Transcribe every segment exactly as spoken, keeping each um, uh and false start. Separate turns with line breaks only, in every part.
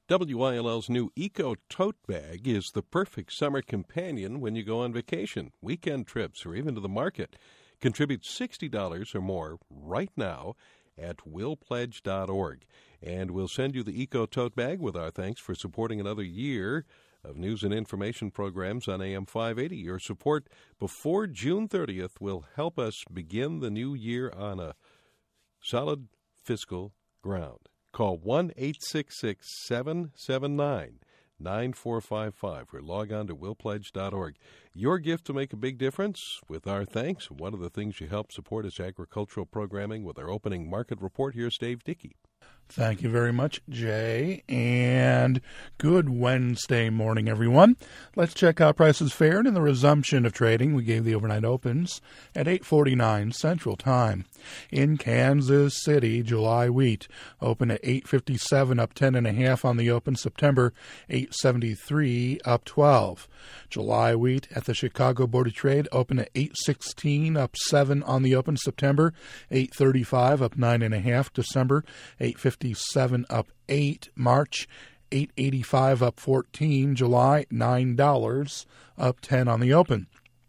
W I L L's new Eco Tote Bag is the perfect summer companion when you go on vacation, weekend trips, or even to the market. Contribute sixty dollars or more right now at will pledge dot org. And we'll send you the Eco Tote Bag with our thanks for supporting another year of news and information programs on A M five eighty. Your support before June thirtieth will help us begin the new year on a solid fiscal ground. Call one eight six six, seven seven nine, nine four five five or log on to will pledge dot org. Your gift to make a big difference with our thanks. One of the things you help support is agricultural programming with our opening market report. Here's Dave Dickey.
Thank you very much, Jay, and good Wednesday morning, everyone. Let's check how prices fared in the resumption of trading. We gave the overnight opens at eight forty-nine Central Time. In Kansas City, July wheat opened at eight fifty-seven, up ten and a half on the open. September eight seventy-three, up twelve. July wheat at the Chicago Board of Trade opened at eight sixteen, up seven on the open. September eight thirty-five, up nine and a half. December eight fifty-seven, up eight. March eight eighty-five, up fourteen. July nine dollars, up ten on the open.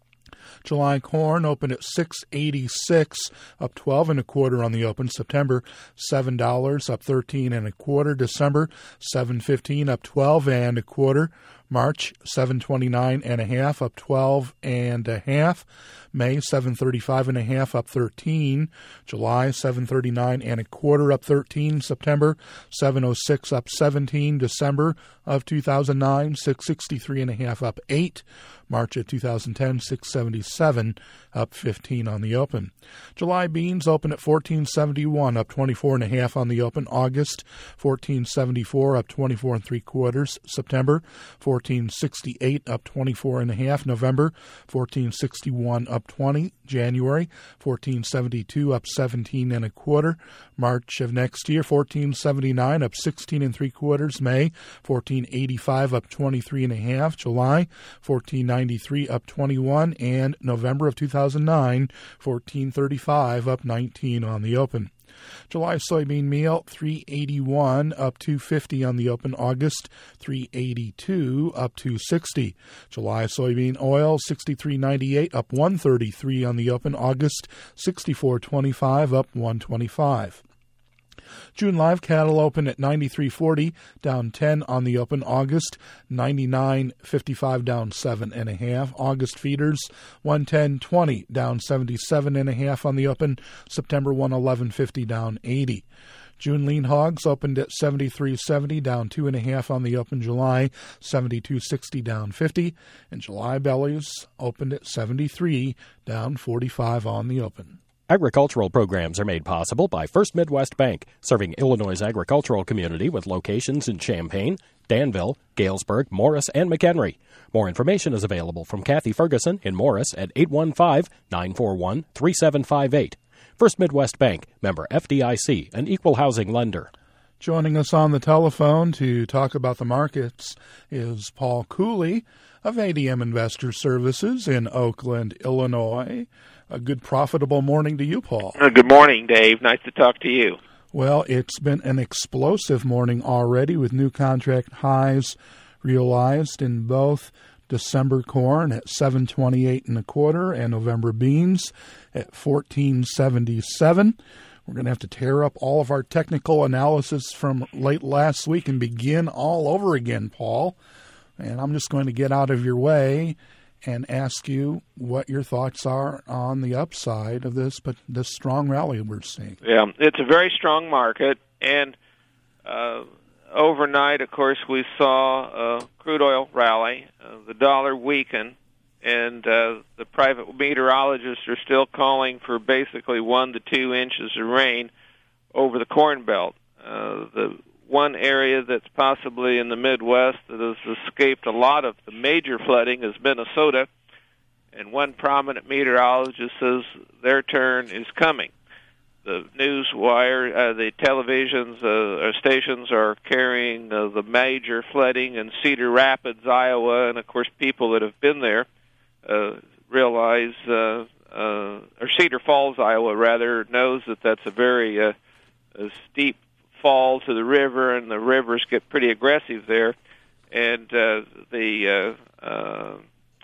July corn opened at six eighty-six, up twelve and a quarter on the open. September seven dollars, up thirteen and a quarter. December seven fifteen, up twelve and a quarter. March seven twenty-nine and a half, up twelve and a half. May seven thirty-five and a half, up thirteen. July seven thirty-nine and a quarter, up thirteen. September seven oh six, up seventeen. December of two thousand nine, six sixty-three and a half, up eight. March of two thousand ten, six seventy-seven, up fifteen on the open. July beans open at fourteen seventy-one, up twenty-four and a half on the open. August fourteen seventy-four, up twenty-four and three quarters. September fourteen sixty-eight, up twenty-four and a half. November fourteen sixty-one, up twenty. January fourteen seventy-two, up seventeen and a quarter. March of next year fourteen seventy-nine, up sixteen and three quarters. May fourteen eighty-five, up twenty-three and a half. July fourteen ninety-three, up twenty-one, and November of two thousand nine fourteen thirty-five, up nineteen on the open. July soybean meal three eighty-one, up two fifty on the open. August three eighty-two, up two sixty. July soybean oil sixty-three ninety-eight, up one thirty-three on the open. August sixty-four twenty-five, up one twenty-five. June live cattle open at ninety-three forty, down ten on the open. August ninety-nine fifty-five, down seven and a half. August feeders one ten twenty, down seventy-seven and a half on the open. September one eleven fifty, down eighty. June lean hogs opened at seventy-three seventy, down two and a half on the open. July seventy-two sixty, down fifty, and July bellies opened at seventy-three, down forty-five on the open.
Agricultural programs are made possible by First Midwest Bank, serving Illinois' agricultural community with locations in Champaign, Danville, Galesburg, Morris, and McHenry. More information is available from Kathy Ferguson in Morris at eight one five, nine four one, three seven five eight. First Midwest Bank, member F D I C, an equal housing lender.
Joining us on the telephone to talk about the markets is Paul Cooley of A D M Investor Services in Oakland, Illinois. A good, profitable morning to you, Paul.
Uh, good morning, Dave. Nice to talk to you.
Well, it's been an explosive morning already with new contract highs realized in both December corn at seven twenty-eight and a quarter and November beans at fourteen seventy-seven. We're going to have to tear up all of our technical analysis from late last week and begin all over again, Paul. And I'm just going to get out of your way and ask you what your thoughts are on the upside of this, but this strong rally we're seeing.
Yeah, it's a very strong market, and uh, overnight, of course, we saw a crude oil rally, uh, the dollar weaken, and uh, the private meteorologists are still calling for basically one to two inches of rain over the Corn Belt. Uh, the one area that's possibly in the Midwest that has escaped a lot of the major flooding is Minnesota, and one prominent meteorologist says their turn is coming. The news wire, uh, the televisions, uh, uh, stations are carrying uh, the major flooding in Cedar Rapids, Iowa, and of course people that have been there uh, realize, uh, uh, or Cedar Falls, Iowa, rather, knows that that's a very uh, a steep fall to the river, and the rivers get pretty aggressive there, and uh, the uh, uh,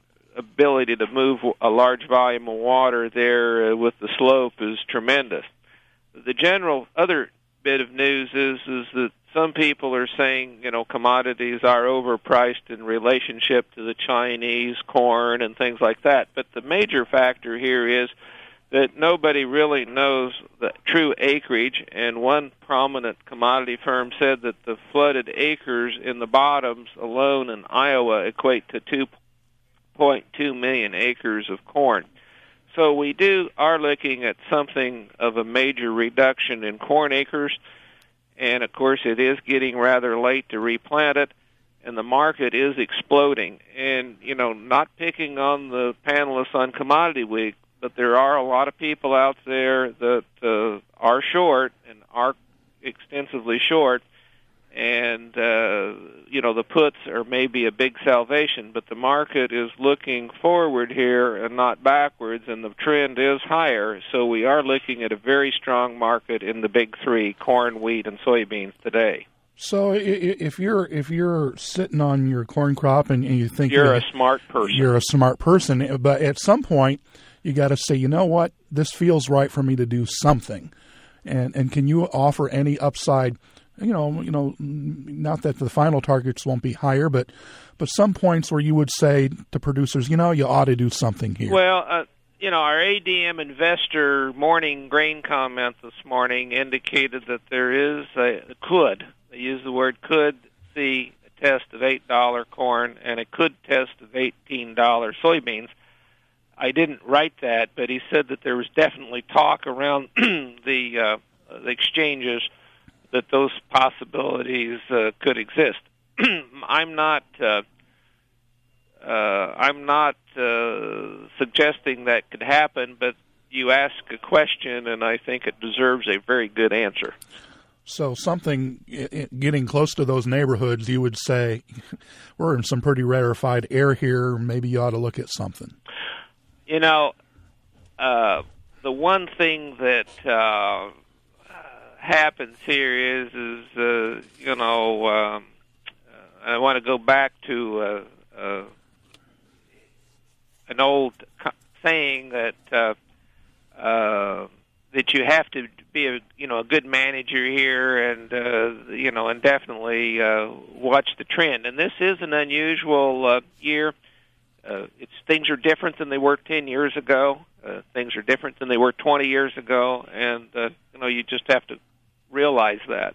ability to move a large volume of water there uh, with the slope is tremendous. The general other bit of news is is that some people are saying, you know, commodities are overpriced in relationship to the Chinese corn and things like that. But the major factor here is that nobody really knows the true acreage, and one prominent commodity firm said that the flooded acres in the bottoms alone in Iowa equate to two point two million acres of corn. So we do are looking at something of a major reduction in corn acres, and of course it is getting rather late to replant it, and the market is exploding. And, you know, not picking on the panelists on Commodity Week, but there are a lot of people out there that uh, are short and are extensively short, and, uh, you know, the puts are maybe a big salvation, but the market is looking forward here and not backwards, and the trend is higher. So we are looking at a very strong market in the big three, corn, wheat, and soybeans today.
So if you're if you're sitting on your corn crop and you think
you're a smart person,
you're a smart person, but at some point you got to say, you know what, this feels right for me to do something. And and can you offer any upside? You know, you know, not that the final targets won't be higher, but but some points where you would say to producers, you know, you ought to do something here.
Well, uh, you know, our A D M investor morning grain comment this morning indicated that there is a could, they use the word could, see a test of eight dollars corn and a could test of eighteen dollars soybeans. I didn't write that, but he said that there was definitely talk around the, uh, the exchanges that those possibilities uh, could exist. I'm not. Uh, uh, I'm not uh, suggesting that could happen, but you ask a question, and I think it deserves a very good answer.
So something getting close to those neighborhoods, you would say, we're in some pretty rarefied air here. Maybe you ought to look at something.
You know, uh, the one thing that uh, happens here is, is uh, you know, um, uh, I want to go back to uh, uh, an old co- saying that uh, uh, that you have to be a you know a good manager here, and uh, you know, and definitely uh, watch the trend. And this is an unusual uh, year. Uh, it's things are different than they were ten years ago. Uh, things are different than they were twenty years ago, and uh, you know, you just have to realize that.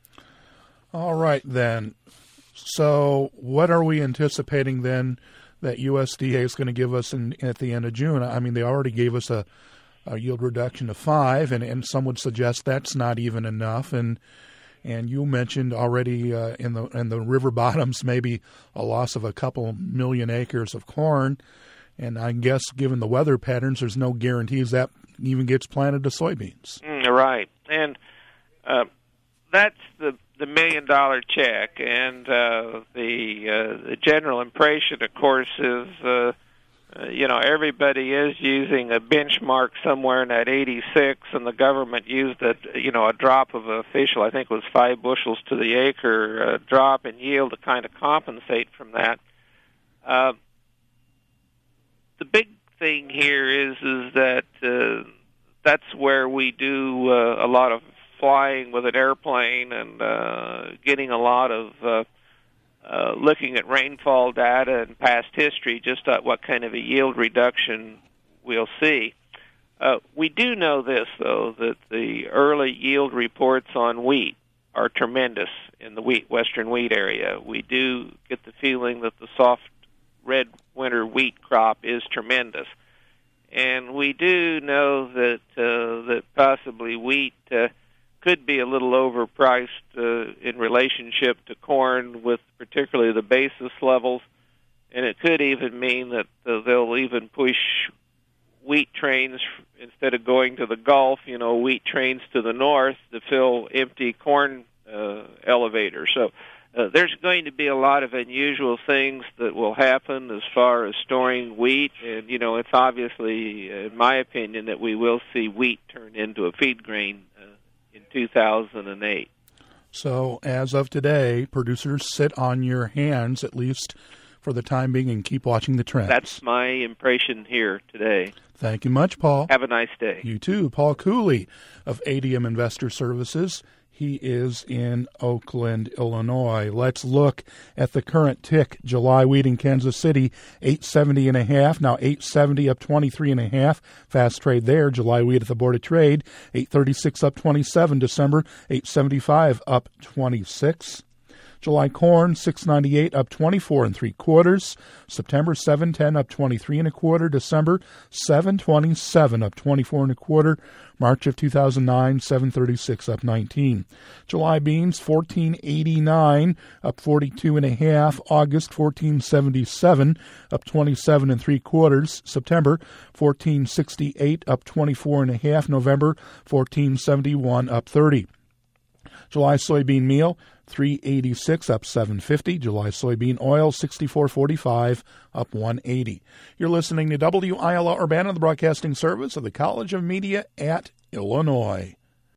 All right, then. So what are we anticipating then that U S D A is going to give us in, at the end of June? I mean, they already gave us a, a yield reduction of five, and, and some would suggest that's not even enough. And and you mentioned already uh, in the in the river bottoms maybe a loss of a couple million acres of corn. And I guess given the weather patterns, there's no guarantees that even gets planted to soybeans.
Mm, right. And uh, that's the the million dollar check, and uh, the uh, the general impression, of course, is uh, uh, you know everybody is using a benchmark somewhere in that eighty-six, and the government used a you know a drop of official, I think it was five bushels to the acre uh, drop in yield to kind of compensate from that. Uh, the big thing here is is that uh, that's where we do uh, a lot of flying with an airplane and uh, getting a lot of uh, uh, looking at rainfall data and past history, just at what kind of a yield reduction we'll see. Uh, we do know this, though, that the early yield reports on wheat are tremendous in the wheat, western wheat area. We do get the feeling that the soft red winter wheat crop is tremendous. And we do know that uh, that possibly wheat uh, could be a little overpriced uh, in relationship to corn, with particularly the basis levels, and it could even mean that uh, they'll even push wheat trains, instead of going to the Gulf, you know, wheat trains to the north to fill empty corn uh, elevators. So uh, there's going to be a lot of unusual things that will happen as far as storing wheat, and, you know, it's obviously, in my opinion, that we will see wheat turn into a feed grain uh, in two thousand eight.
So as of today, producers, sit on your hands at least for the time being and keep watching the trends.
That's my impression here today.
Thank you much, Paul.
Have a nice day.
You too. Paul Cooley of A D M Investor Services. He is in Oakland, Illinois. Let's look at the current tick. July wheat in Kansas City, eight seventy and a half. Now eight seventy up twenty-three and a half. Fast trade there. July wheat at the Board of Trade, eight thirty-six up twenty-seven. December, eight seventy-five up twenty-six. July corn, six ninety-eight up twenty-four and three quarters. September, seven ten up twenty-three and a quarter. December, seven twenty-seven up twenty-four and a quarter. March of two thousand nine, seven thirty-six up nineteen. July beans, fourteen eighty-nine up forty-two and a half. August, fourteen seventy-seven up twenty-seven and three quarters. September, fourteen sixty-eight up twenty-four and a half. November, fourteen seventy-one up thirty. July soybean meal, three eighty-six up seven fifty. July soybean oil, sixty-four forty-five up one eighty. You're listening to W I L R Urbana, the broadcasting service of the College of Media at Illinois.